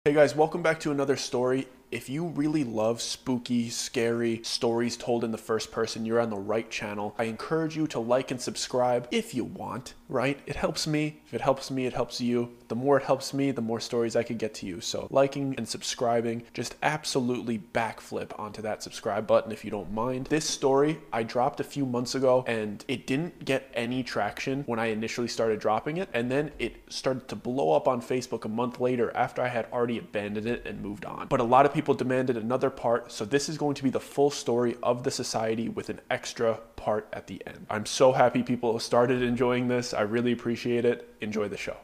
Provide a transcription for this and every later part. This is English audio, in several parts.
Hey guys, welcome back to another story. If you really love spooky, scary stories told in the first person, you're on the right channel. I encourage you to like and subscribe if you want, right? It helps me. If it helps me, it helps you. The more it helps me, the more stories I could get to you. So liking and subscribing, just absolutely backflip onto that subscribe button if you don't mind. This story I dropped a few months ago and it didn't get any traction when I initially started dropping it. And then it started to blow up on Facebook a month later after I had already abandoned it and moved on. But a lot of people demanded another part, so this is going to be the full story of the society with an extra part at the end. I'm so happy people have started enjoying this. I really appreciate it. Enjoy the show.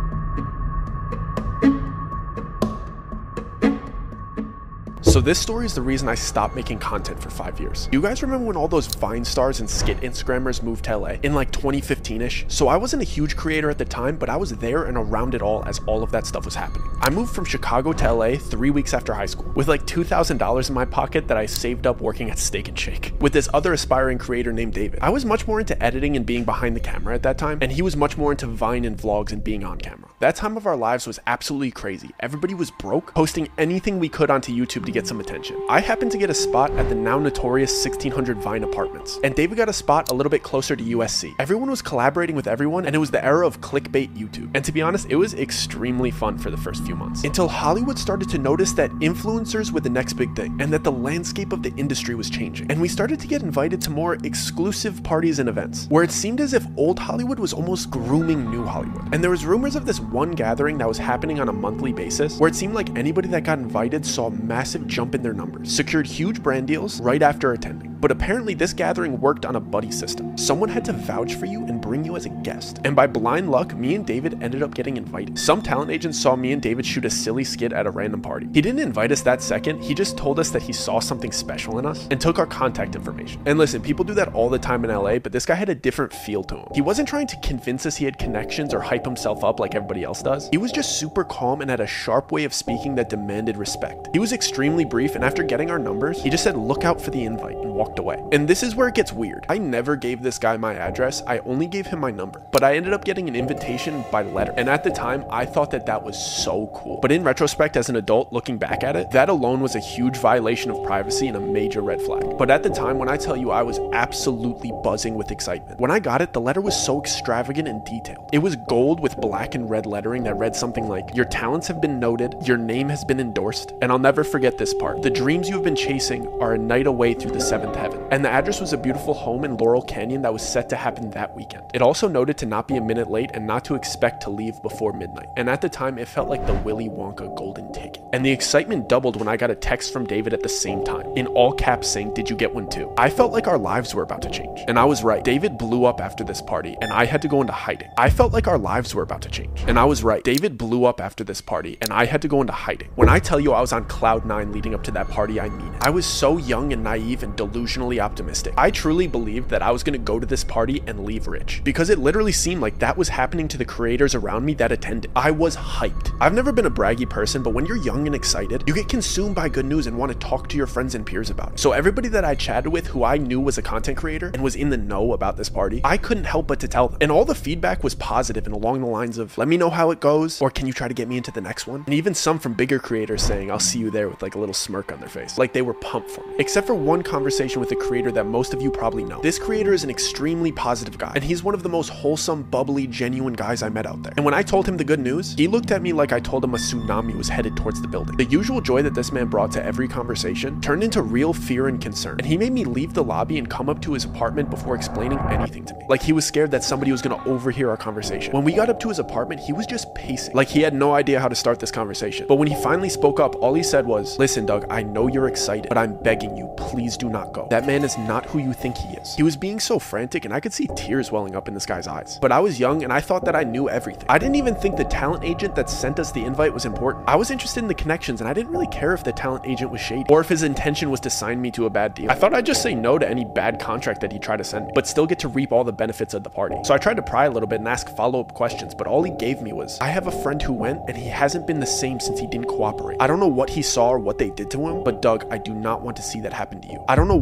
So this story is the reason I stopped making content for 5 years. You guys remember when all those Vine stars and skit Instagrammers moved to LA in like 2015-ish? So I wasn't a huge creator at the time, but I was there and around it all as all of that stuff was happening. I moved from Chicago to LA 3 weeks after high school with like $2,000 in my pocket that I saved up working at Steak and Shake with this other aspiring creator named David. I was much more into editing and being behind the camera at that time, and he was much more into Vine and vlogs and being on camera. That time of our lives was absolutely crazy. Everybody was broke, posting anything we could onto YouTube to get some attention. I happened to get a spot at the now notorious 1600 Vine Apartments, and David got a spot a little bit closer to USC. Everyone was collaborating with everyone, and it was the era of clickbait YouTube. And to be honest, it was extremely fun for the first few months, until Hollywood started to notice that influencers were the next big thing, and that the landscape of the industry was changing. And we started to get invited to more exclusive parties and events, where it seemed as if old Hollywood was almost grooming new Hollywood. And there was rumors of this one gathering that was happening on a monthly basis, where it seemed like anybody that got invited saw a massive jump in their numbers, secured huge brand deals right after attending. But apparently this gathering worked on a buddy system. Someone had to vouch for you and bring you as a guest. And by blind luck, me and David ended up getting invited. Some talent agents saw me and David shoot a silly skit at a random party. He didn't invite us that second, he just told us that he saw something special in us and took our contact information. And listen, people do that all the time in LA, but this guy had a different feel to him. He wasn't trying to convince us he had connections or hype himself up like everybody else does. He was just super calm and had a sharp way of speaking that demanded respect. He was extremely brief, and after getting our numbers, he just said, "Look out for the invite," and walked away. And this is where it gets weird. I never gave this guy my address, I only gave him my number. But I ended up getting an invitation by letter. And at the time, I thought that that was so cool. But in retrospect, as an adult looking back at it, that alone was a huge violation of privacy and a major red flag. But at the time, when I tell you, I was absolutely buzzing with excitement. When I got it, the letter was so extravagant and detailed. It was gold with black and red lettering that read something like, "Your talents have been noted, your name has been endorsed, and I'll never forget this part. The dreams you have been chasing are a night away through the seventh heaven." And the address was a beautiful home in Laurel Canyon that was set to happen that weekend. It also noted to not be a minute late and not to expect to leave before midnight. And at the time, it felt like the Willy Wonka golden ticket. And the excitement doubled when I got a text from David at the same time, in all caps saying, "Did you get one too?" I felt like our lives were about to change. And I was right. David blew up after this party, and I had to go into hiding. I felt like our lives were about to change. And I was right. David blew up after this party, and I had to go into hiding. When I tell you I was on cloud 9 leading up to that party, I mean it. I was so young and naive and delusionally optimistic. I truly believed that I was going to go to this party and leave rich, because it literally seemed like that was happening to the creators around me that attended. I was hyped. I've never been a braggy person, but when you're young and excited, you get consumed by good news and want to talk to your friends and peers about it. So everybody that I chatted with who I knew was a content creator and was in the know about this party, I couldn't help but to tell them. And all the feedback was positive and along the lines of, "Let me know how it goes," or "Can you try to get me into the next one?" And even some from bigger creators saying, "I'll see you there," with like a little smirk on their face, like they were pumped for me. Except for one conversation with a creator that most of you probably know. This creator is an extremely positive guy, and he's one of the most wholesome, bubbly, genuine guys I met out there. And when I told him the good news, he looked at me like I told him a tsunami was headed towards the building. The usual joy that this man brought to every conversation turned into real fear and concern, and he made me leave the lobby and come up to his apartment before explaining anything to me. Like he was scared that somebody was going to overhear our conversation. When we got up to his apartment, he was just pacing, like he had no idea how to start this conversation. But when he finally spoke up, all he said was, "Listen, Doug, I know you're excited, but I'm begging you, please do not go. That man is not who you think he is." He was being so frantic, and I could see tears welling up in this guy's eyes. But I was young, and I thought that I knew everything. I didn't even think the talent agent that sent us the invite was important. I was interested in the connections, and I didn't really care if the talent agent was shady, or if his intention was to sign me to a bad deal. I thought I'd just say no to any bad contract that he tried to send me, but still get to reap all the benefits of the party. So I tried to pry a little bit and ask follow-up questions, but all he gave me was, "I have a friend who went, and he hasn't been the same since he didn't cooperate. I don't know what he saw or what they did to him, but Doug, I do not want to see that happen to you. I don't know what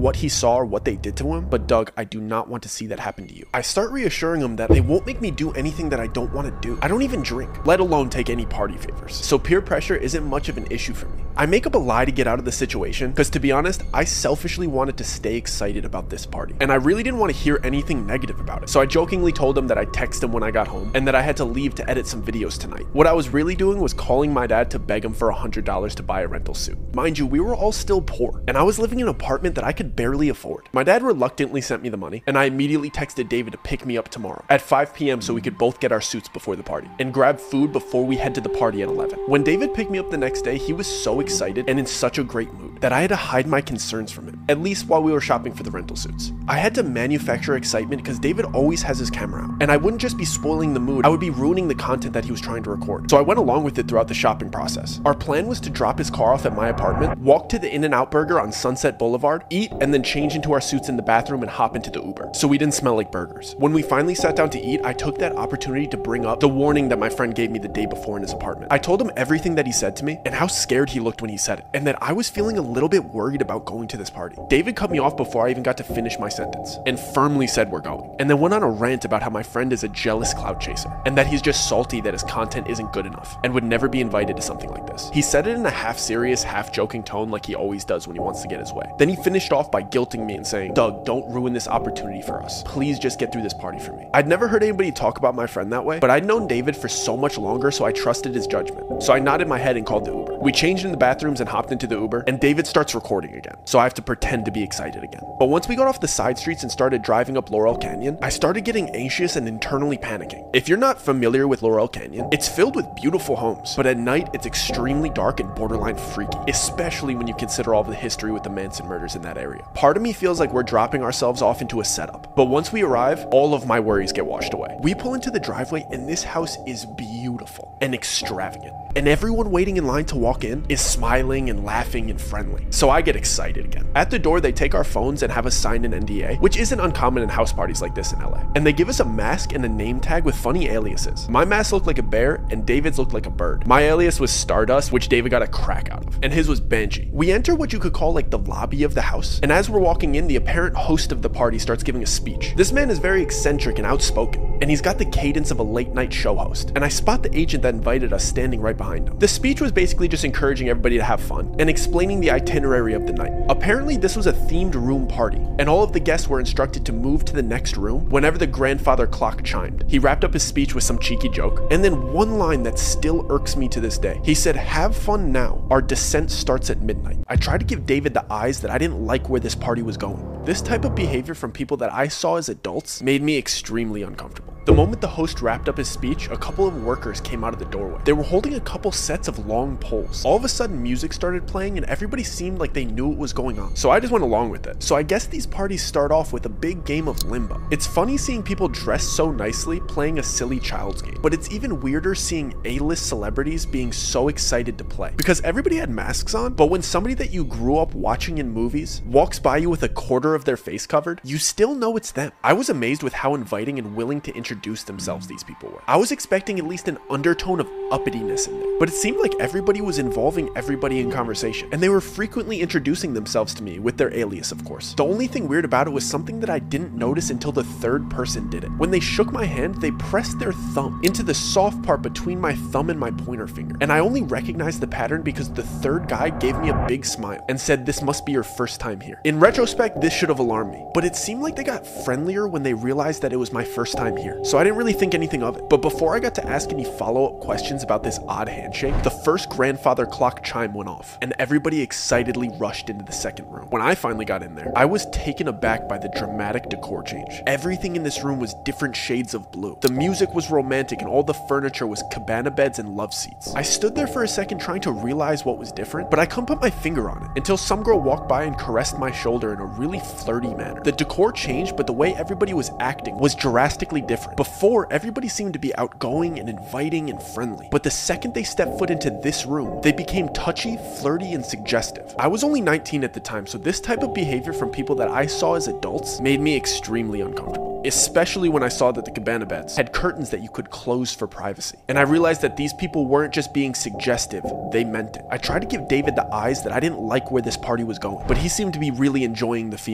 what he saw or what they did to him, but Doug, I do not want to see that happen to you. I start reassuring him that they won't make me do anything that I don't want to do. I don't even drink, let alone take any party favors. So peer pressure isn't much of an issue for me. I make up a lie to get out of the situation because, to be honest, I selfishly wanted to stay excited about this party, and I really didn't want to hear anything negative about it. So I jokingly told him that I'd text him when I got home and that I had to leave to edit some videos tonight. What I was really doing was calling my dad to beg him for $100 to buy a rental suit. Mind you, we were all still poor, and I was living in an apartment that I could barely afford. My dad reluctantly sent me the money, and I immediately texted David to pick me up tomorrow at 5 p.m. so we could both get our suits before the party and grab food before we head to the party at 11. When David picked me up the next day, he was so excited and in such a great mood that I had to hide my concerns from him, at least while we were shopping for the rental suits. I had to manufacture excitement because David always has his camera out, and I wouldn't just be spoiling the mood, I would be ruining the content that he was trying to record. So I went along with it throughout the shopping process. Our plan was to drop his car off at my apartment, walk to the In-N-Out Burger on Sunset Boulevard, eat, and then change into our suits in the bathroom and hop into the Uber, so we didn't smell like burgers. When we finally sat down to eat, I took that opportunity to bring up the warning that my friend gave me the day before in his apartment. I told him everything that he said to me and how scared he looked when he said it, and that I was feeling a little bit worried about going to this party. David cut me off before I even got to finish my sentence and firmly said we're going, and then went on a rant about how my friend is a jealous clout chaser and that he's just salty that his content isn't good enough and would never be invited to something like this. He said it in a half serious, half joking tone like he always does when he wants to get his way. Then he finished off by guilting me and saying, Doug, don't ruin this opportunity for us. Please just get through this party for me. I'd never heard anybody talk about my friend that way, but I'd known David for so much longer, so I trusted his judgment. So I nodded my head and called the Uber. We changed in the bathrooms and hopped into the Uber, and David starts recording again, so I have to pretend to be excited again. But once we got off the side streets and started driving up Laurel Canyon, I started getting anxious and internally panicking. If you're not familiar with Laurel Canyon, it's filled with beautiful homes, but at night it's extremely dark and borderline freaky, especially when you consider all the history with the Manson murders in that area. Part of me feels like we're dropping ourselves off into a setup, but once we arrive, all of my worries get washed away. We pull into the driveway and this house is beautiful and extravagant, and everyone waiting in line to walk in is smiling and laughing and friendly. So I get excited again. At the door, they take our phones and have us sign an NDA, which isn't uncommon in house parties like this in LA. And they give us a mask and a name tag with funny aliases. My mask looked like a bear and David's looked like a bird. My alias was Stardust, which David got a crack out of, and his was Banshee. We enter what you could call like the lobby of the house, and as we're walking in, the apparent host of the party starts giving a speech. This man is very eccentric and outspoken, and he's got the cadence of a late night show host, and I spot the agent that invited us standing right behind him. The speech was basically just encouraging everybody to have fun and explaining the itinerary of the night. Apparently this was a themed room party, and all of the guests were instructed to move to the next room whenever the grandfather clock chimed. He wrapped up his speech with some cheeky joke, and then one line that still irks me to this day. He said, "Have fun now. Our descent starts at midnight." I tried to give David the eyes that I didn't like where this party was going. This type of behavior from people that I saw as adults made me extremely uncomfortable. The moment the host wrapped up his speech, a couple of workers came out of the doorway. They were holding a couple sets of long poles. All of a sudden, music started playing and everybody seemed like they knew what was going on. So I just went along with it. So I guess these parties start off with a big game of limbo. It's funny seeing people dressed so nicely playing a silly child's game, but it's even weirder seeing A-list celebrities being so excited to play. Because everybody had masks on, but when somebody that you grew up watching in movies walks by you with a quarter of their face covered, you still know it's them. I was amazed with how inviting and willing to introduce themselves these people were. I was expecting at least an undertone of uppityness in there, but it seemed like everybody was involving everybody in conversation, and they were frequently introducing themselves to me with their alias, of course. The only thing weird about it was something that I didn't notice until the third person did it. When they shook my hand, they pressed their thumb into the soft part between my thumb and my pointer finger, and I only recognized the pattern because the third guy gave me a big smile and said, "This must be your first time here." In retrospect, this should have alarmed me, but it seemed like they got friendlier when they realized that it was my first time here, so I didn't really think anything of it. But before I got to ask any follow-up questions about this odd handshake, the first grandfather clock chime went off, and everybody excitedly rushed into the second room. When I finally got in there, I was taken aback by the dramatic decor change. Everything in this room was different shades of blue. The music was romantic, and all the furniture was cabana beds and love seats. I stood there for a second trying to realize what was different, but I couldn't put my finger on it until some girl walked by and caressed my shoulder in a really flirty manner. The decor changed, but the way everybody was acting was drastically different. Before, everybody seemed to be outgoing and inviting and friendly, but the second they stepped foot into this room, they became touchy, flirty, and suggestive. I was only 19 at the time, so this type of behavior from people that I saw as adults made me extremely uncomfortable, especially when I saw that the cabana beds had curtains that you could close for privacy. And I realized that these people weren't just being suggestive, they meant it. I tried to give David the eyes that I didn't like where this party was going, but he seemed to be really enjoying the female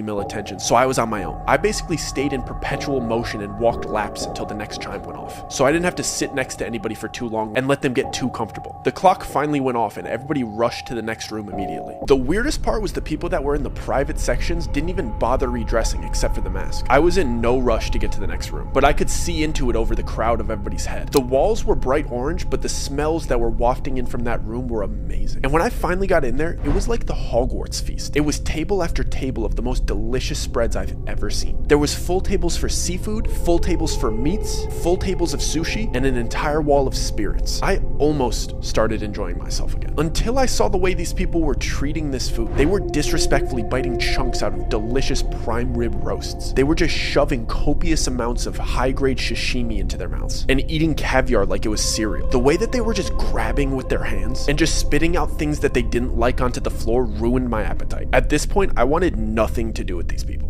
female attention, so I was on my own. I basically stayed in perpetual motion and walked laps until the next chime went off, so I didn't have to sit next to anybody for too long and let them get too comfortable. The clock finally went off and everybody rushed to the next room immediately. The weirdest part was the people that were in the private sections didn't even bother redressing except for the mask. I was in no rush to get to the next room, but I could see into it over the crowd of everybody's head. The walls were bright orange, but the smells that were wafting in from that room were amazing. And when I finally got in there, it was like the Hogwarts feast. It was table after table of the most delicious spreads I've ever seen. There was full tables for seafood, full tables for meats, full tables of sushi, and an entire wall of spirits. I almost started enjoying myself again, until I saw the way these people were treating this food. They were disrespectfully biting chunks out of delicious prime rib roasts. They were just shoving copious amounts of high-grade sashimi into their mouths and eating caviar like it was cereal. The way that they were just grabbing with their hands and just spitting out things that they didn't like onto the floor ruined my appetite. At this point, I wanted nothing to do with these people.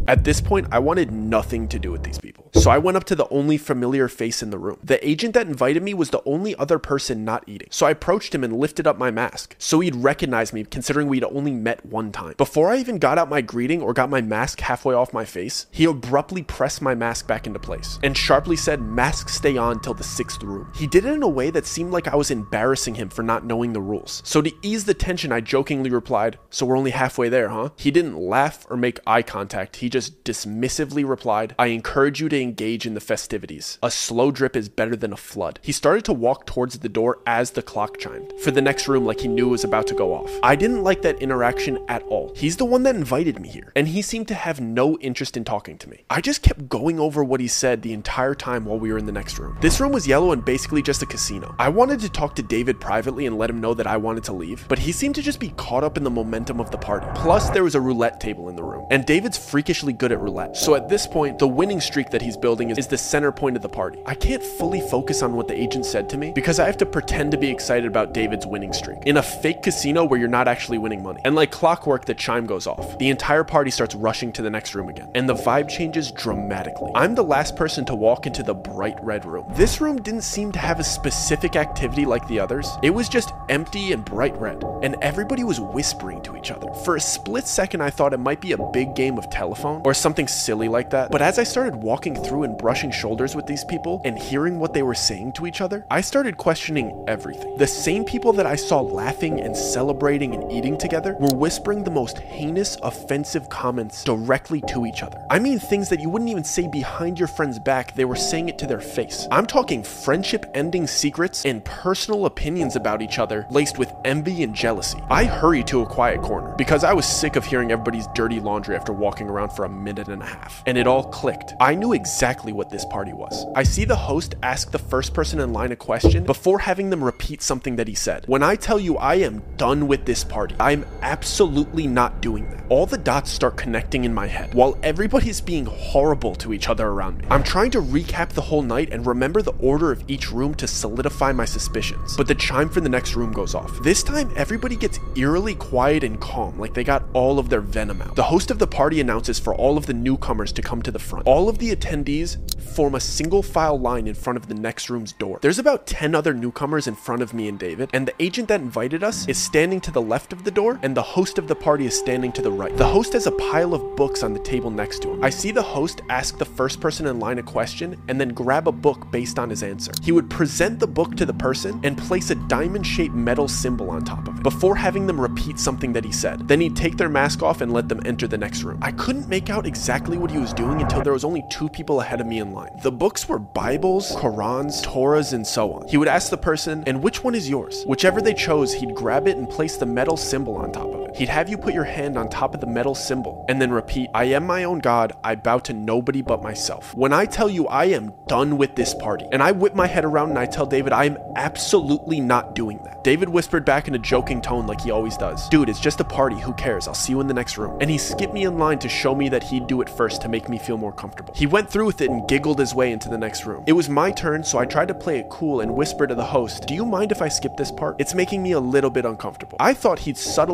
So I went up to the only familiar face in the room. The agent that invited me was the only other person not eating. So I approached him and lifted up my mask, so he'd recognize me considering we'd only met one time. Before I even got out my greeting or got my mask halfway off my face, he abruptly pressed my mask back into place and sharply said, "Mask stay on till the 6th room." He did it in a way that seemed like I was embarrassing him for not knowing the rules. So to ease the tension, I jokingly replied, "So we're only halfway there, huh?" He didn't laugh or make eye contact. He just dismissively replied, "I encourage you to engage in the festivities. A slow drip is better than a flood." He started to walk towards the door as the clock chimed for the next room, like he knew it was about to go off. I didn't like that interaction at all. He's the one that invited me here, and he seemed to have no interest in talking to me. I just kept going over what he said the entire time while we were in the next room. This room was yellow and basically just a casino. I wanted to talk to David privately and let him know that I wanted to leave, but he seemed to just be caught up in the momentum of the party. Plus, there was a roulette table in the room, and David's freakishly good at roulette. So at this point, the winning streak that he's building is the center point of the party. I can't fully focus on what the agent said to me because I have to pretend to be excited about David's winning streak in a fake casino where you're not actually winning money. And like clockwork, the chime goes off. The entire party starts rushing to the next room again, and the vibe changes dramatically. I'm the last person to walk into the bright red room. This room didn't seem to have a specific activity like the others. It was just empty and bright red, and everybody was whispering to each other. For a split second, I thought it might be a big game of telephone or something silly like that, but as I started walking through and brushing shoulders with these people and hearing what they were saying to each other, I started questioning everything. The same people that I saw laughing and celebrating and eating together were whispering the most heinous, offensive comments directly to each other. I mean things that you wouldn't even say behind your friend's back, they were saying it to their face. I'm talking friendship-ending secrets and personal opinions about each other laced with envy and jealousy. I hurried to a quiet corner because I was sick of hearing everybody's dirty laundry after walking around for a minute and a half, and it all clicked. I knew exactly what this party was. I see the host ask the first person in line a question before having them repeat something that he said. When I tell you I am done with this party, I'm absolutely not doing that. All the dots start connecting in my head while everybody's being horrible to each other around me. I'm trying to recap the whole night and remember the order of each room to solidify my suspicions, but the chime for the next room goes off. This time, everybody gets eerily quiet and calm, like they got all of their venom out. The host of the party announces for all of the newcomers to come to the front. All of the attendees form a single file line in front of the next room's door. There's about 10 other newcomers in front of me and David, and the agent that invited us is standing to the left of the door, and the host of the party is standing to the right. The host has a pile of books on the table next to him. I see the host ask the first person in line a question and then grab a book based on his answer. He would present the book to the person and place a diamond-shaped metal symbol on top of it before having them repeat something that he said. Then he'd take their mask off and let them enter the next room. I couldn't make out exactly what he was doing until there was only 2 people ahead of me in line. The books were Bibles, Qurans, Torahs, and so on. He would ask the person, "And which one is yours?" Whichever they chose, he'd grab it and place the metal symbol on top of it. He'd have you put your hand on top of the metal symbol and then repeat, "I am my own God, I bow to nobody but myself." When I tell you I am done with this party, and I whip my head around and I tell David I am absolutely not doing that. David whispered back in a joking tone like he always does, "Dude, it's just a party, who cares? I'll see you in the next room." And he skipped me in line to show me that he'd do it first to make me feel more comfortable. He went through with it and giggled his way into the next room. It was my turn, so I tried to play it cool and whisper to the host, "Do you mind if I skip this part? It's making me a little bit uncomfortable." I thought he'd subtly break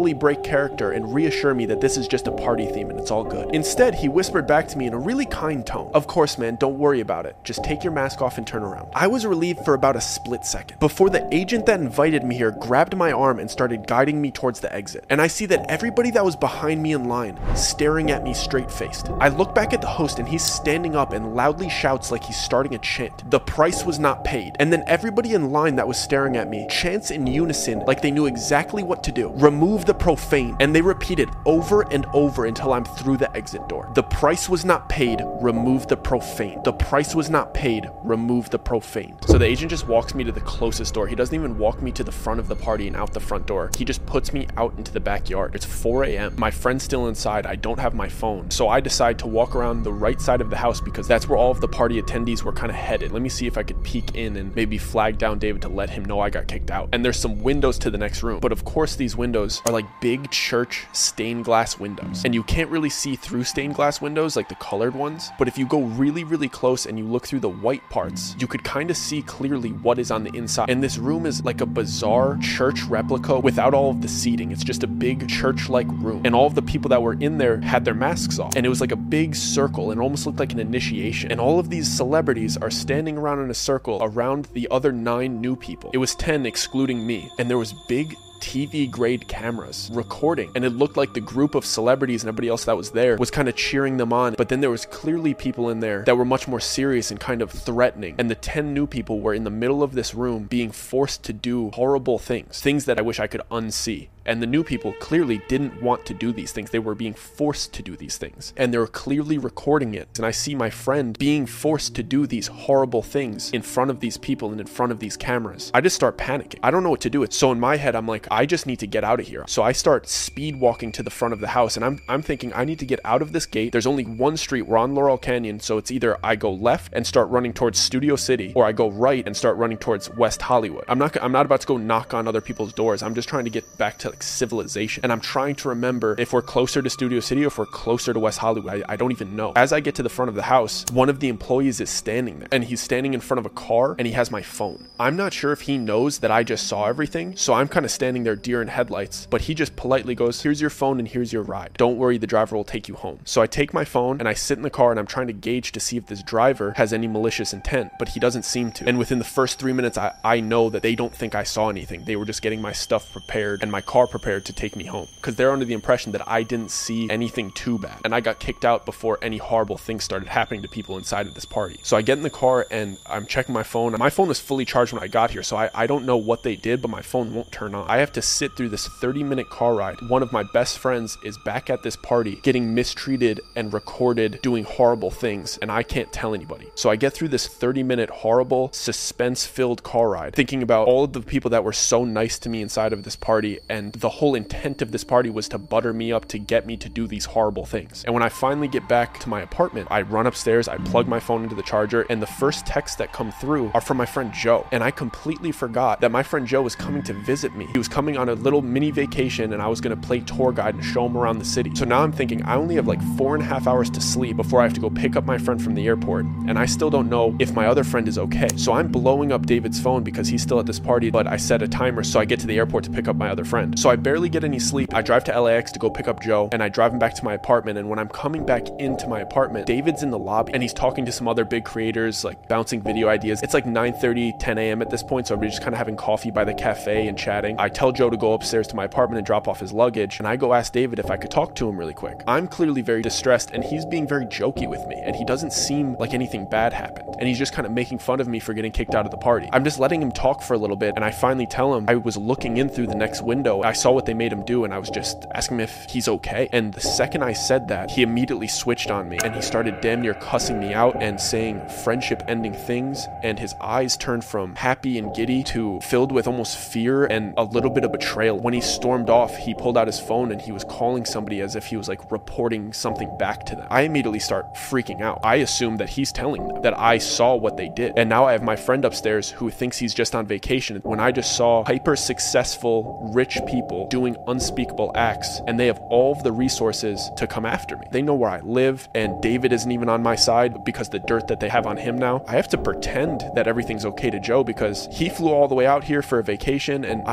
character and reassure me that this is just a party theme and it's all good. Instead, he whispered back to me in a really kind tone, "Of course, man, don't worry about it. Just take your mask off and turn around." I was relieved for about a split second before the agent that invited me here grabbed my arm and started guiding me towards the exit. And I see that everybody that was behind me in line staring at me straight-faced. I look back at the host and he's standing up and loudly shouts like he's starting a chant. The price was not paid. And then everybody in line that was staring at me chants in unison like they knew exactly what to do. Remove the profane. And they repeated over and over until I'm through the exit door. The price was not paid. Remove the profane. The price was not paid. Remove the profane. So the agent just walks me to the closest door. He doesn't even walk me to the front of the party and out the front door. He just puts me out into the backyard. It's 4 a.m. My friend's still inside. I don't have my phone. So I decide to walk around the right side of the house because that's where all of the party attendees were kind of headed. Let me see if I could peek in and maybe flag down David to let him know I got kicked out. And there's some windows to the next room. But of course these windows are like big church stained glass windows. And you can't really see through stained glass windows like the colored ones. But if you go really, really close and you look through the white parts, you could kind of see clearly what is on the inside. And this room is like a bizarre church replica without all of the seating. It's just a big church-like room. And all of the people that were in there had their masks off. And it was like a big circle and almost looked like an initiation. And all of these celebrities are standing around in a circle around the other 9 new people. It was 10 excluding me. And there was big TV grade cameras recording, and it looked like the group of celebrities and everybody else that was there was kind of cheering them on. But then there was clearly people in there that were much more serious and kind of threatening, and the 10 new people were in the middle of this room being forced to do horrible things that I wish I could unsee. And the new people clearly didn't want to do these things. They were being forced to do these things. And they were clearly recording it. And I see my friend being forced to do these horrible things in front of these people and in front of these cameras. I just start panicking. I don't know what to do. So in my head, I'm like, I just need to get out of here. So I start speed walking to the front of the house. And I'm thinking, I need to get out of this gate. There's only one street. We're on Laurel Canyon. So it's either I go left and start running towards Studio City, or I go right and start running towards West Hollywood. I'm not about to go knock on other people's doors. I'm just trying to get back to like civilization. And I'm trying to remember if we're closer to Studio City or if we're closer to West Hollywood. I don't even know. As I get to the front of the house, one of the employees is standing there, and he's standing in front of a car, and he has my phone. I'm not sure if he knows that I just saw everything, so I'm kind of standing there deer in headlights, but he just politely goes, "Here's your phone and here's your ride. Don't worry, the driver will take you home." So I take my phone and I sit in the car, and I'm trying to gauge to see if this driver has any malicious intent, but he doesn't seem to. And within the first 3 minutes, I know that they don't think I saw anything. They were just getting my stuff prepared and my car prepared to take me home, because they're under the impression that I didn't see anything too bad, and I got kicked out before any horrible things started happening to people inside of this party. So I get in the car and I'm checking my phone. My phone was fully charged when I got here, so I don't know what they did, but my phone won't turn on. I have to sit through this 30-minute car ride. One of my best friends is back at this party getting mistreated and recorded doing horrible things, and I can't tell anybody. So I get through this 30-minute horrible suspense-filled car ride thinking about all of the people that were so nice to me inside of this party, and the whole intent of this party was to butter me up to get me to do these horrible things. And when I finally get back to my apartment, I run upstairs, I plug my phone into the charger, and the first texts that come through are from my friend Joe. And I completely forgot that my friend Joe was coming to visit me. He was coming on a little mini vacation, and I was going to play tour guide and show him around the city. So now I'm thinking I only have like 4.5 hours to sleep before I have to go pick up my friend from the airport, and I still don't know if my other friend is okay. So I'm blowing up David's phone because he's still at this party, but I set a timer so I get to the airport to pick up my other friend. So I barely get any sleep. I drive to LAX to go pick up Joe, and I drive him back to my apartment. And when I'm coming back into my apartment, David's in the lobby and he's talking to some other big creators, like bouncing video ideas. It's like 9:30, 10 a.m. at this point, so everybody's just kind of having coffee by the cafe and chatting. I tell Joe to go upstairs to my apartment and drop off his luggage, and I go ask David if I could talk to him really quick. I'm clearly very distressed, and he's being very jokey with me, and he doesn't seem like anything bad happened, and he's just kind of making fun of me for getting kicked out of the party. I'm just letting him talk for a little bit, and I finally tell him I was looking in through the next window. I saw what they made him do, and I was just asking him if he's okay. And the second I said that, he immediately switched on me, and he started damn near cussing me out and saying friendship-ending things, and his eyes turned from happy and giddy to filled with almost fear and a little bit of betrayal. When he stormed off, he pulled out his phone and he was calling somebody as if he was like reporting something back to them. I immediately start freaking out. I assume that he's telling them that I saw what they did, and now I have my friend upstairs who thinks he's just on vacation when I just saw hyper successful rich people doing unspeakable acts, and they have all of the resources to come after me. They know where I live, and David isn't even on my side because the dirt that they have on him now. I have to pretend that everything's okay to Joe because he flew all the way out here for a vacation, and I don't even really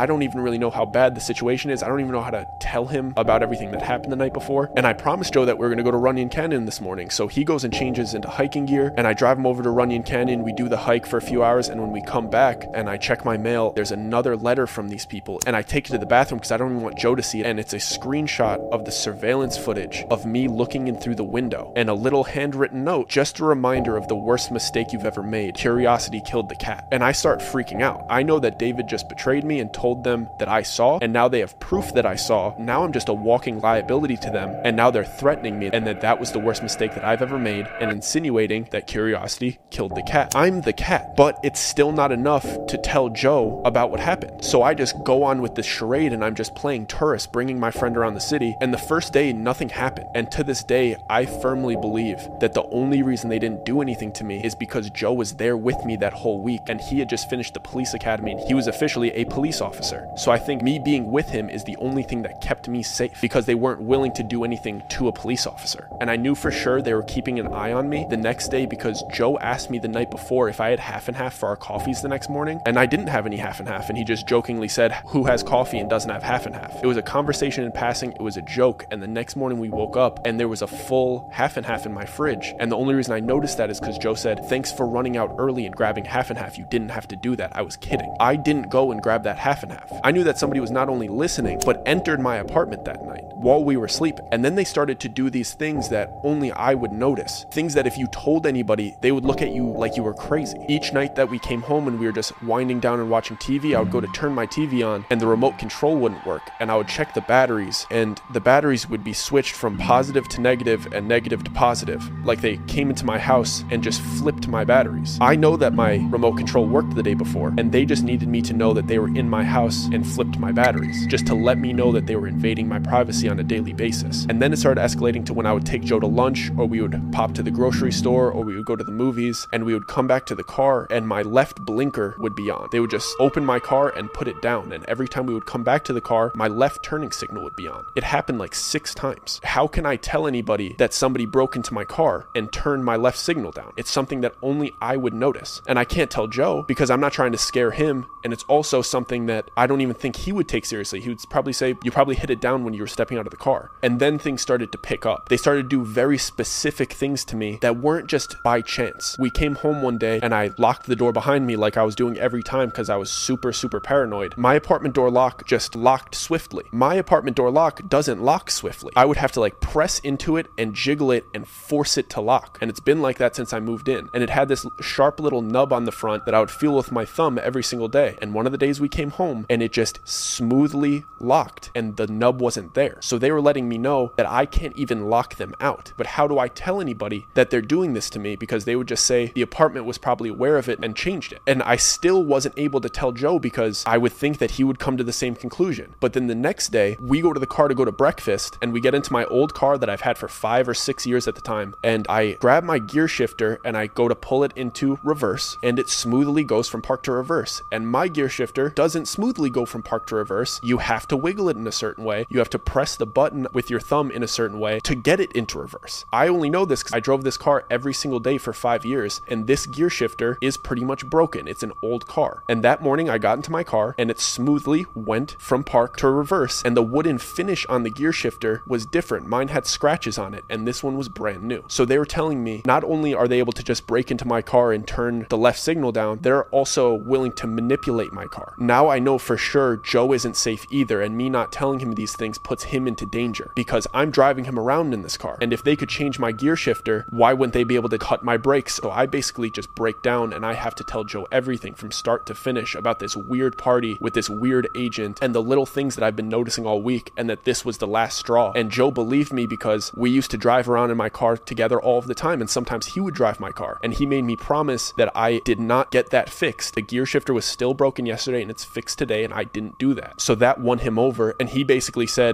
really know how bad the situation is. I don't even know how to tell him about everything that happened the night before. And I promised Joe that we were going to go to Runyon Canyon this morning. So he goes and changes into hiking gear, and I drive him over to Runyon Canyon. We do the hike for a few hours, and when we come back and I check my mail, there's another letter from these people, and I take it to the bathroom because I don't even want Joe to see it. And it's a screenshot of the surveillance footage of me looking in through the window and a little handwritten note, just a reminder of the worst mistake you've ever made. Curiosity killed the cat. And I start freaking out. I know that David just betrayed me and told them that I saw, and now they have proof that I saw. Now I'm just a walking liability to them, and now they're threatening me and that was the worst mistake that I've ever made, and insinuating that curiosity killed the cat. I'm the cat, but it's still not enough to tell Joe about what happened. So I just go on with this charade, and I'm just playing tourist, bringing my friend around the city. And the first day, nothing happened. And to this day, I firmly believe that the only reason they didn't do anything to me is because Joe was there with me that whole week, and he had just finished the police academy, and he was officially a police officer. So I think me being with him is the only thing that kept me safe, because they weren't willing to do anything to a police officer. And I knew for sure they were keeping an eye on me the next day, because Joe asked me the night before if I had half and half for our coffees the next morning, and I didn't have any half and half, and he just jokingly said, who has coffee and doesn't have half and half? It was a conversation in passing, it was a joke, and the next morning we woke up and there was a full half and half in my fridge. And the only reason I noticed that is because Joe said, thanks for running out early and grabbing half and half, you didn't have to do that. I was kidding. I didn't go and grab that half and half. I knew that somebody was not only listening, but entered my apartment that night while we were sleeping. And then they started to do these things that only I would notice. Things that if you told anybody, they would look at you like you were crazy. Each night that we came home and we were just winding down and watching TV, I would go to turn my TV on and the remote control wouldn't work. And I would check the batteries, and the batteries would be switched from positive to negative and negative to positive. Like they came into my house and just flipped my batteries. I know that my remote control worked the day before, and they just needed me to know that they were in my house and flipped my batteries, just to let me know that they were invading my privacy on a daily basis. And then it started escalating to when I would take Joe to lunch, or we would pop to the grocery store, or we would go to the movies, and we would come back to the car and my left blinker would be on. They would just open my car and put it down, and every time we would come back to the car, my left turning signal would be on. It happened like 6 times. How can I tell anybody that somebody broke into my car and turned my left signal down? It's something that only I would notice. And I can't tell Joe because I'm not trying to scare him, and it's also something that I don't even think he would take seriously. He would probably say, you probably hit it down when you were stepping out of the car. And then things started to pick up. They started to do very specific things to me that weren't just by chance. We came home one day and I locked the door behind me like I was doing every time because I was super paranoid. My apartment door lock just locked swiftly. My apartment door lock doesn't lock swiftly. I would have to like press into it and jiggle it and force it to lock. And it's been like that since I moved in. And it had this sharp little nub on the front that I would feel with my thumb every single day. And one of the days we came home and it just smoothly locked and the nub wasn't there. So they were letting me know that I can't even lock them out. But how do I tell anybody that they're doing this to me? Because they would just say the apartment was probably aware of it and changed it. And I still wasn't able to tell Joe because I would think that he would come to the same conclusion. But then the next day, we go to the car to go to breakfast, and we get into my old car that I've had for 5 or 6 years at the time, and I grab my gear shifter and I go to pull it into reverse, and it smoothly goes from park to reverse. And my gear shifter doesn't smoothly go from park to reverse. You have to wiggle it in a certain way. You have to press the button with your thumb in a certain way to get it into reverse. I only know this because I drove this car every single day for 5 years, and this gear shifter is pretty much broken. It's an old car. And that morning I got into my car and it smoothly went from park to reverse, and the wooden finish on the gear shifter was different. Mine had scratches on it and this one was brand new. So they were telling me not only are they able to just break into my car and turn the left signal down, they're also willing to manipulate my car. Now I know for sure Joe isn't safe either, and me not telling him these things puts him into danger because I'm driving him around in this car. And if they could change my gear shifter, why wouldn't they be able to cut my brakes? So I basically just break down and I have to tell Joe everything from start to finish about this weird party with this weird agent and the little things that I've been noticing all week, and that this was the last straw. And Joe believed me because we used to drive around in my car together all of the time, and sometimes he would drive my car, and he made me promise that I did not get that fixed. The gear shifter was still broken yesterday and it's fixed today, and I didn't do that. So that won him over, and he basically said,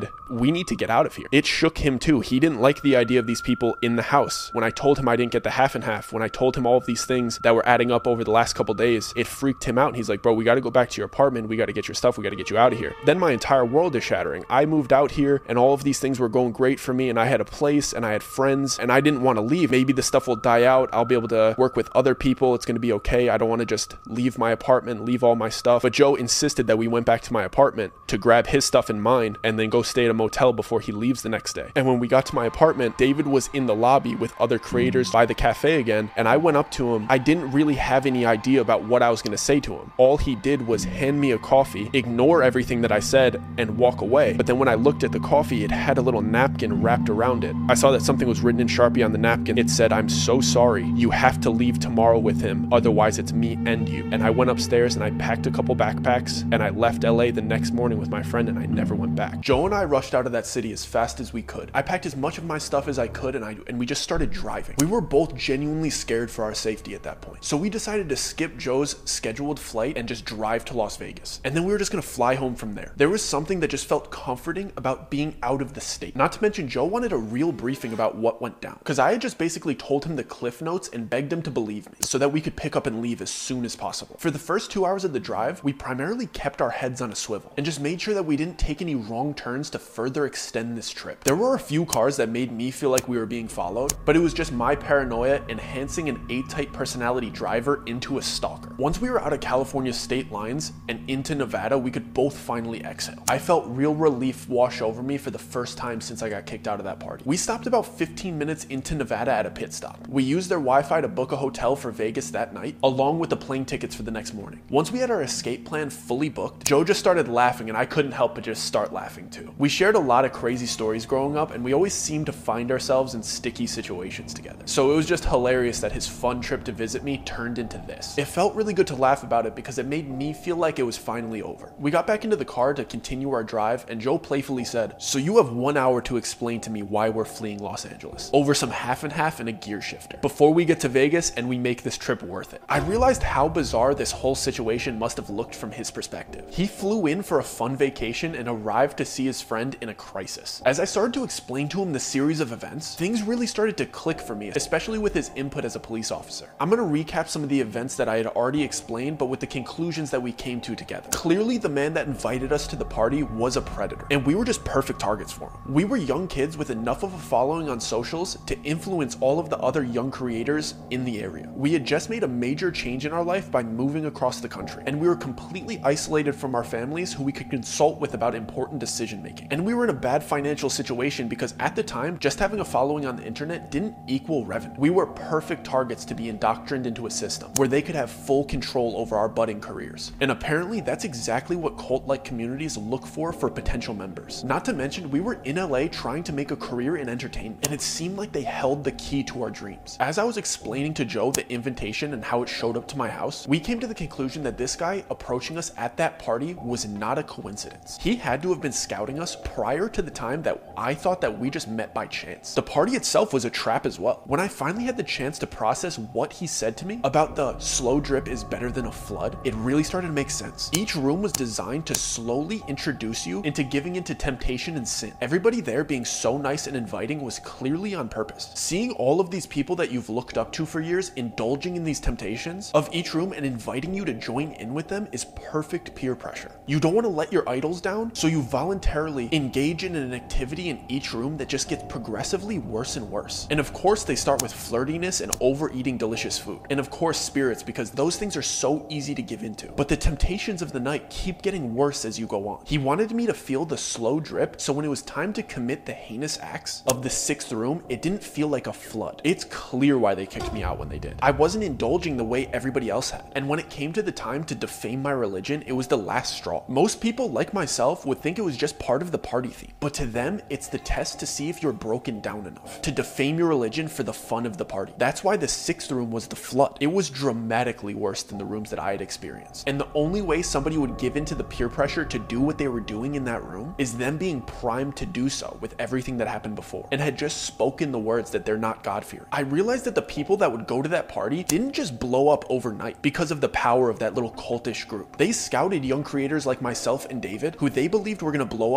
we need to get out of here. It shook him too. He didn't like the idea of these people in the house. When I told him I didn't get the half and half, when I told him all of these things that were adding up over the last couple days, it freaked him out. And he's like, bro, we got to go back to your apartment. We got to get your stuff. We got to get you out of here. Then my entire world is shattering. I moved out here and all of these things were going great for me, and I had a place and I had friends and I didn't want to leave. Maybe the stuff will die out. I'll be able to work with other people. It's going to be okay. I don't want to just leave my apartment, leave all my stuff. But Joe insisted that we went back to my apartment to grab his stuff and mine and then go stay at a motel before he leaves the next day. And when we got to my apartment, David was in the lobby with other creators by the cafe again, and I went up to him. I didn't really have any idea about what I was going to say to him. All he did was hand me a coffee, ignore everything that I said, and walk away. But then when I looked at the coffee, it had a little napkin wrapped around it. I saw that something was written in Sharpie on the napkin. It said, "I'm so sorry. You have to leave tomorrow with him. Otherwise, it's me and you." And I went upstairs and I packed a couple backpacks and I left LA the next morning with my friend, and I never went back. Joe and I rushed out of that city as fast as we could. I packed as much of my stuff as I could and we just started driving. We were both genuinely scared for our safety at that point. So we decided to skip Joe's scheduled flight and just drive to Las Vegas. And then we were just gonna fly home from there. There was something that just felt comforting about being out of the state. Not to mention, Joe wanted a real briefing about what went down, because I had just basically told him the cliff notes and begged him to believe me so that we could pick up and leave as soon as possible. For the first 2 hours of the drive, we primarily kept our heads on a swivel and just made sure that we didn't take any wrong turns to further extend this trip. There were a few cars that made me feel like we were being followed, but it was just my paranoia enhancing an A-type personality driver into a stalker. Once we were out of California's state lines and into Nevada, we could both finally exhale. I felt real relief wash over me for the first time since I got kicked out of that party. We stopped about 15 minutes into Nevada at a pit stop. We used their Wi-Fi to book a hotel for Vegas that night, along with the plane tickets for the next morning. Once we had our escape plan fully booked, Joe just started laughing, and I couldn't help but just start laughing too. We shared a lot of crazy stories growing up, and we always seemed to find ourselves in sticky situations together. So it was just hilarious that his fun trip to visit me turned into this. It felt really good to laugh about it because it made me feel like it was finally over. We got back into the car to continue our drive, and Joe playfully said, "So you have 1 hour to explain to me why we're fleeing Los Angeles over some half and half and a gear shifter before we get to Vegas and we make this trip worth it." I realized how bizarre this whole situation must have looked from his perspective. He flew in for a fun vacation and arrived to see his friend in a crisis. As I started to explain to him the series of events, things really started to click for me, especially with his input as a police officer. I'm going to recap some of the events that I had already explained, but with the conclusions that we came to together. Clearly, the man that invited us to the party was a predator, and we were just perfect targets for him. We were young kids with enough of a following on socials to influence all of the other young creators in the area. We had just made a major change in our life by moving across the country, and we were completely isolated from our families who we could consult with about important decision making. And we were in a bad financial situation because at the time, just having a following on the internet didn't equal revenue. We were perfect targets to be indoctrined into a system where they could have full control over our budding careers. And apparently that's exactly what cult-like communities look for potential members. Not to mention, we were in LA trying to make a career in entertainment, and it seemed like they held the key to our dreams. As I was explaining to Joe the invitation and how it showed up to my house, we came to the conclusion that this guy approaching us at that party was not a coincidence. He had to have been scouting us prior to the time that I thought that we just met by chance. The party itself was a trap as well. When I finally had the chance to process what he said to me about the slow drip is better than a flood, it really started to make sense. Each room was designed to slowly introduce you into giving into temptation and sin. Everybody there being so nice and inviting was clearly on purpose. Seeing all of these people that you've looked up to for years indulging in these temptations of each room and inviting you to join in with them is perfect peer pressure. You don't want to let your idols down, so you voluntarily engage in an activity in each room that just gets progressively worse and worse. And of course, they start with flirtiness and overeating delicious food. And of course, spirits, because those things are so easy to give into. But the temptations of the night keep getting worse as you go on. He wanted me to feel the slow drip, so when it was time to commit the heinous acts of the 6th room, it didn't feel like a flood. It's clear why they kicked me out when they did. I wasn't indulging the way everybody else had. And when it came to the time to defame my religion, it was the last straw. Most people, like myself, would think it was just part of the party theme. But to them, it's the test to see if you're broken down enough to defame your religion for the fun of the party. That's why the 6th room was the flood. It was dramatically worse than the rooms that I had experienced. And the only way somebody would give into the peer pressure to do what they were doing in that room is them being primed to do so with everything that happened before and had just spoken the words that they're not God-fearing. I realized that the people that would go to that party didn't just blow up overnight because of the power of that little cultish group. They scouted young creators like myself and David, who they believed were going to blow up regardless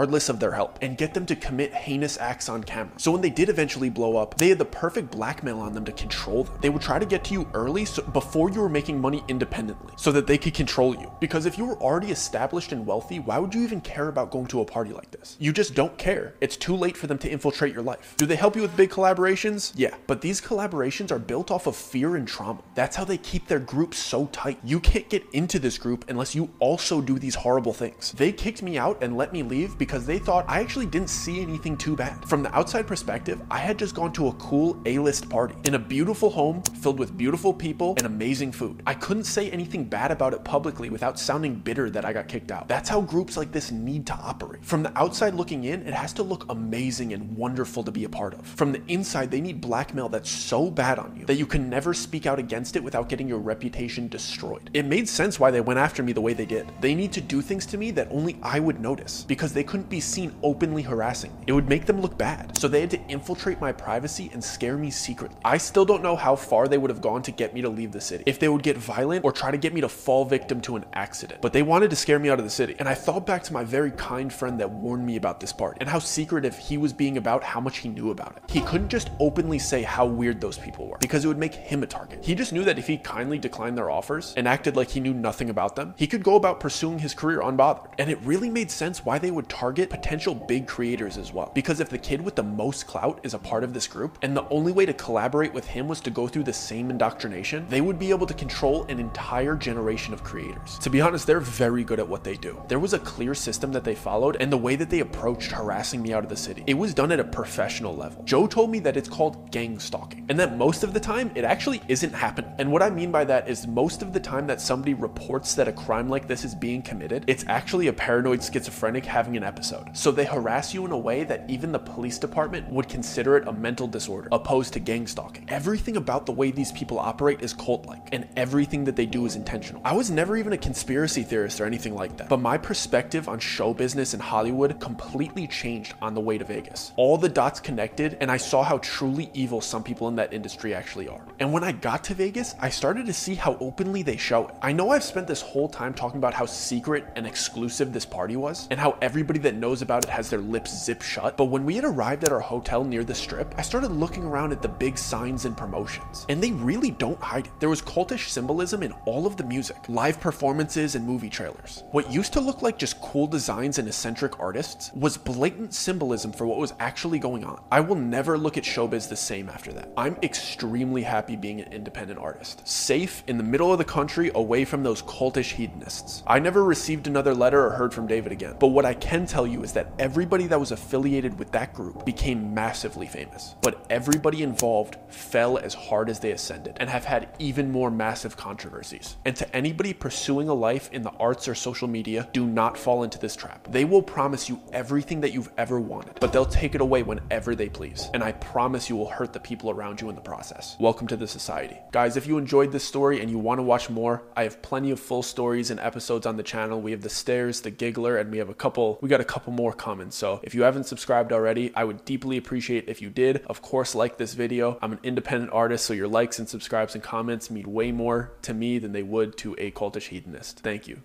regardless of their help and get them to commit heinous acts on camera. So when they did eventually blow up, they had the perfect blackmail on them to control them. They would try to get to you early, so before you were making money independently, so that they could control you. Because if you were already established and wealthy, why would you even care about going to a party like this? You just don't care. It's too late for them to infiltrate your life. Do they help you with big collaborations? Yeah, but these collaborations are built off of fear and trauma. That's how they keep their group so tight. You can't get into this group unless you also do these horrible things. They kicked me out and let me leave because they thought I actually didn't see anything too bad. From the outside perspective, I had just gone to a cool A-list party in a beautiful home filled with beautiful people and amazing food. I couldn't say anything bad about it publicly without sounding bitter that I got kicked out. That's how groups like this need to operate. From the outside looking in, it has to look amazing and wonderful to be a part of. From the inside, they need blackmail that's so bad on you that you can never speak out against it without getting your reputation destroyed. It made sense why they went after me the way they did. They need to do things to me that only I would notice because they couldn't be seen openly harassing me. It would make them look bad. So they had to infiltrate my privacy and scare me secretly. I still don't know how far they would have gone to get me to leave the city, if they would get violent or try to get me to fall victim to an accident. But they wanted to scare me out of the city. And I thought back to my very kind friend that warned me about this party and how secretive he was being about how much he knew about it. He couldn't just openly say how weird those people were because it would make him a target. He just knew that if he kindly declined their offers and acted like he knew nothing about them, he could go about pursuing his career unbothered. And it really made sense why they would target potential big creators as well. Because if the kid with the most clout is a part of this group and the only way to collaborate with him was to go through the same indoctrination, they would be able to control an entire generation of creators. To be honest, they're very good at what they do. There was a clear system that they followed and the way that they approached harassing me out of the city. It was done at a professional level. Joe told me that it's called gang stalking and that most of the time it actually isn't happening. And what I mean by that is most of the time that somebody reports that a crime like this is being committed, it's actually a paranoid schizophrenic having an episode. So they harass you in a way that even the police department would consider it a mental disorder, opposed to gang stalking. Everything about the way these people operate is cult-like, and everything that they do is intentional. I was never even a conspiracy theorist or anything like that, but my perspective on show business in Hollywood completely changed on the way to Vegas. All the dots connected, and I saw how truly evil some people in that industry actually are. And when I got to Vegas, I started to see how openly they show it. I know I've spent this whole time talking about how secret and exclusive this party was, and how everybody that knows about it has their lips zipped shut, but when we had arrived at our hotel near the strip, I started looking around at the big signs and promotions, and they really don't hide it. There was cultish symbolism in all of the music, live performances, and movie trailers. What used to look like just cool designs and eccentric artists was blatant symbolism for what was actually going on. I will never look at showbiz the same after that. I'm extremely happy being an independent artist, safe in the middle of the country away from those cultish hedonists. I never received another letter or heard from David again, but what I can tell you is that everybody that was affiliated with that group became massively famous, but everybody involved fell as hard as they ascended and have had even more massive controversies. And to anybody pursuing a life in the arts or social media, do not fall into this trap. They will promise you everything that you've ever wanted, but they'll take it away whenever they please. And I promise you will hurt the people around you in the process. Welcome to the society. Guys, if you enjoyed this story and you want to watch more, I have plenty of full stories and episodes on the channel. We have the Stairs, the Giggler, and we got a couple more coming. So if you haven't subscribed already, I would deeply appreciate if you did. Of course, like this video. I'm an independent artist, so your likes and subscribes and comments mean way more to me than they would to a cultish hedonist. Thank you.